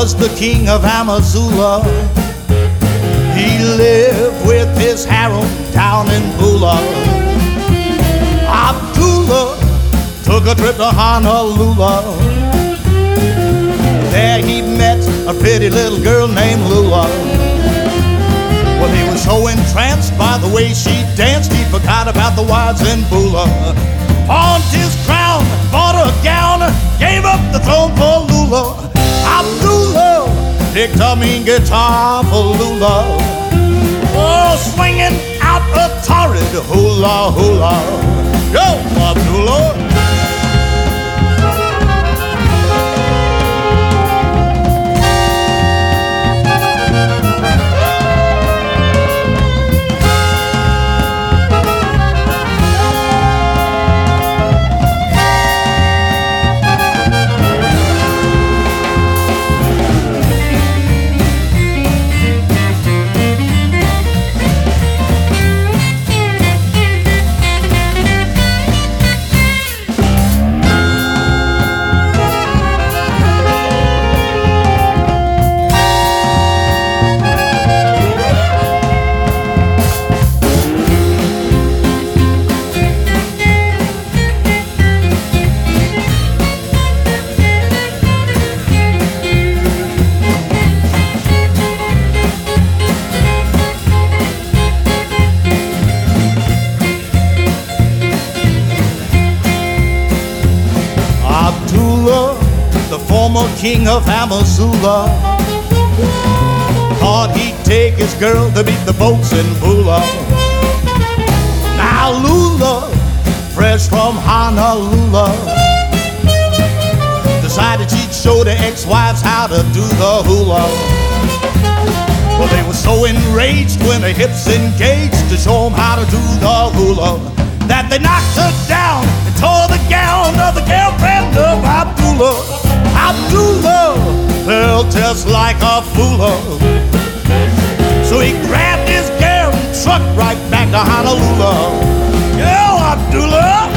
was the king of Amazula. He lived with his harem down in Bula. Abdullah took a trip to Honolulu. There he met a pretty little girl named Lula. Well, he was so entranced by the way she danced, he forgot about the wives in Bula. Pawned his crown, bought a gown, gave up the throne for Lula. Abdullah picked a mean guitar for Lula. Oh, swinging out a torrid hula hula. Yo, Abdullah. The former king of Amazula thought he'd take his girl to beat the boats in Bula. Now Lula, fresh from Honolulu, decided she'd show the ex-wives how to do the hula. Well, they were so enraged when their hips engaged to show them how to do the hula that they knocked her down and tore the gown of the girlfriend of Abdullah. Abdullah felt just like a fool. So he grabbed his girl and trucked right back to Honolulu. Yo, Abdullah!